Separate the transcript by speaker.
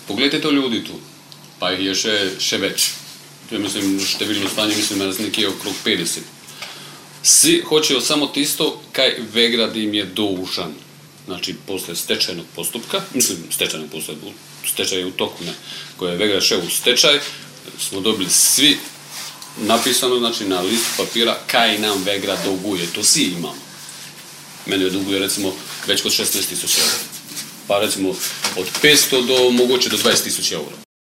Speaker 1: Poglejte to ljudi tu, pa jih je še več. To je, mislim, številno stanje, mislim, da je nekje okrog 50. Svi hoćejo samo tisto, kaj Vegrad im je dolžan. Znači, posle stečajnog postupka, mislim, stečaj je u toku, ne, koje je Vegrad šel u stečaj, smo dobili svi napisano, znači, na listu papira, kaj nam Vegrad duguje. To svi imamo. Meni je duguje, recimo, već kod 16.000 eura. Pa, recimo, od 500 do moguće do 20.000 eura.